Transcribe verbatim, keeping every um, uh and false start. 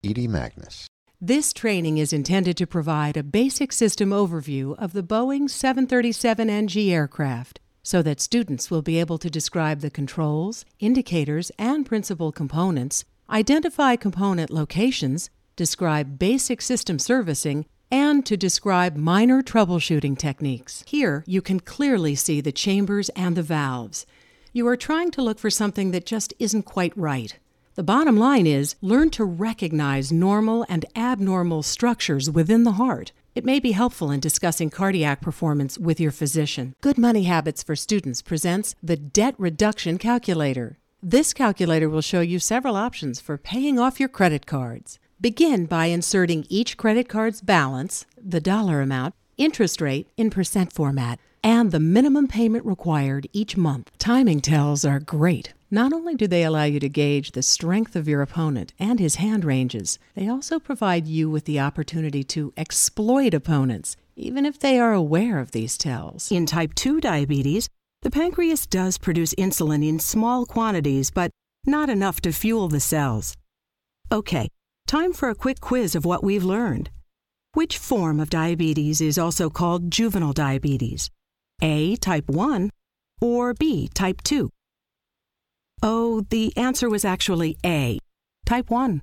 Edie Magnus. This training is intended to provide a basic system overview of the Boeing seven thirty-seven N G aircraft so that students will be able to describe the controls, indicators, and principal components, identify component locations, describe basic system servicing, and to describe minor troubleshooting techniques. Here, you can clearly see the chambers and the valves. You are trying to look for something that just isn't quite right. The bottom line is, learn to recognize normal and abnormal structures within the heart. It may be helpful in discussing cardiac performance with your physician. Good Money Habits for Students presents the Debt Reduction Calculator. This calculator will show you several options for paying off your credit cards. Begin by inserting each credit card's balance, the dollar amount, interest rate in percent format, and the minimum payment required each month. Timing tells are great. Not only do they allow you to gauge the strength of your opponent and his hand ranges, they also provide you with the opportunity to exploit opponents, even if they are aware of these tells. In type two diabetes, the pancreas does produce insulin in small quantities, but not enough to fuel the cells. Okay, time for a quick quiz of what we've learned. Which form of diabetes is also called juvenile diabetes? A, type one, or B, type two? Oh, the answer was actually A, type one.